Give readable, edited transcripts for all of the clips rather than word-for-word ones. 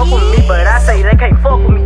fuck with me, but I say they can't fuck with me.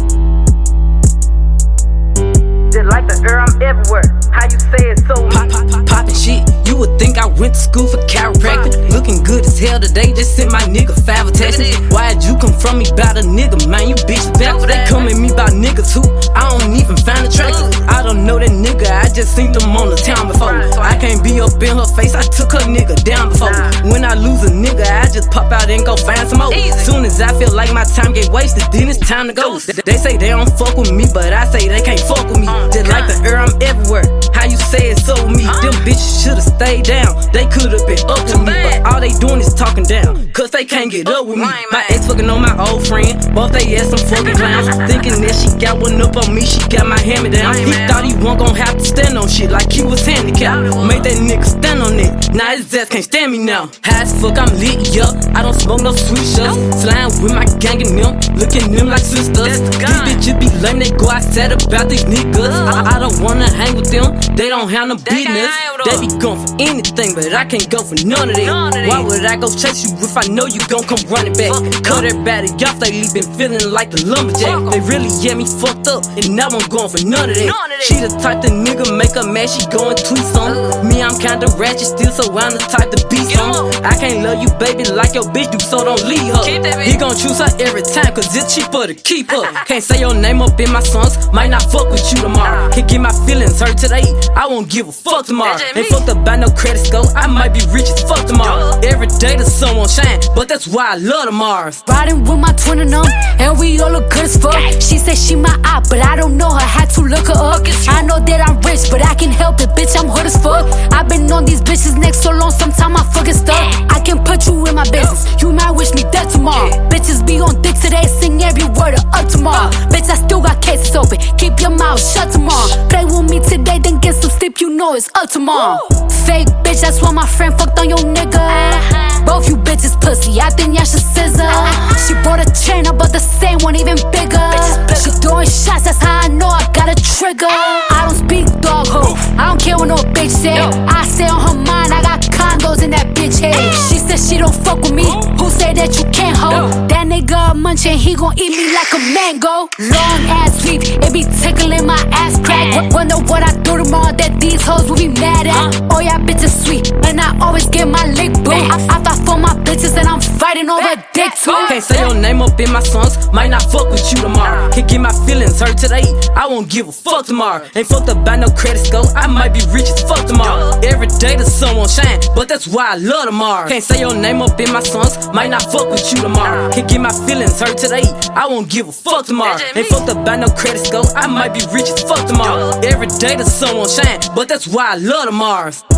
Just like the air, I'm everywhere. How you say it so Poppin' shit, you would think I went to school for chiropractic. Looking good as hell today, just sent my nigga 5 attachments. Why'd you come from me about a nigga, man? You bitches back. They come at me about niggas who I don't even find attractive. I don't know that nigga, I just seen them on the town before. I can't be up in her face, I took her nigga down before. When I lose a nigga, I just pop out and go find some more. Soon as I feel like my time get wasted, then it's time to go. They say they don't fuck with me, but I say they can't fuck with me. Just like the air, I'm everywhere. How you say it so with me? Them bitches should've stayed down. They could've been up to me, but all they doing is talking down, cause they can't get up with me. My ex fucking on my old friend, both they ass some fucking clowns. Thinking that she got one up on me, she got my hand me down. He thought he wasn't gon' have to stand on shit like he was handicapped. Made that nigga stand on it, now his ass can't stand me now. High as fuck, I'm lit, yup. I don't smoke no sweet shots. Flying with my gang and them, looking them like sisters. These bitches be lame, they go outside about these niggas. I don't wanna hang with them, they don't have no business. They be going for anything, but I can't go for none of it. Why would I go chase you if I know you gon' come running back? Cut everybody off, they been feeling like the lumberjack. They really get me fucked up, and now I'm going for none of that. She the type the nigga make her mad, she goin' tweets on me. I'm kinda ratchet still, so I'm the type to be some. I can't love you, baby, like your bitch do, so don't leave her. He gon' choose her every time, cause it's cheaper to keep her. Can't say your name up in my songs, might not fuck with you tomorrow. Can't get my feelings hurt today, I won't give a fuck tomorrow. Ain't fucked up by no credit score, I might be rich as fuck tomorrow. Every day the sun won't shine, but that's why I love tomorrow. Riding with my twin and them, and we all look good as fuck. She said she my eye, but I don't know her, had to look her up. I know that I'm rich, but I can help it, bitch, I'm hood as fuck. I've been on these bitches' necks so long, sometime I fucking stuck. I can put you in my business, you might wish me dead tomorrow. Bitches be on dick today, sing every word of up tomorrow. Bitch, I still got cases open, keep your mouth shut tomorrow. Play with me today, then get some sleep, you know it's up tomorrow. Fake bitch, that's why my friend fucked on your nigga. Both you bitches pussy, I think y'all should scissor. She bought a chain, I bought the same one, even bigger. She throwing shots, that's how I know I got a trigger. I don't speak dog ho, I don't care what no bitch say. I say on her mind, I got condos in that bitch head. She said she don't fuck with me, who say that you can't hold? That nigga munchin', he gon' eat me like a mango. Long ass sweep, it be tickling my ass crack. Wonder what I do tomorrow that these hoes will be mad at. Oh yeah, bitches sweet, and I always get my lick boo. I fight for my bitches and I'm fighting over dick too. Can't say your name up in my songs, might not fuck with you tomorrow. Can't get my feelings hurt today, I won't give a fuck tomorrow. Ain't fucked up by no credit score, I might be rich as fuck tomorrow. Every day the sun won't shine, but that's why I love tomorrow. Can't say your name up in my songs, might not fuck with you tomorrow. Can't get my feelings hurt today, I won't give a fuck tomorrow. Ain't fucked up by no credit score, I might be rich as fuck tomorrow. Every day the sun won't shine, but that's why I love tomorrow.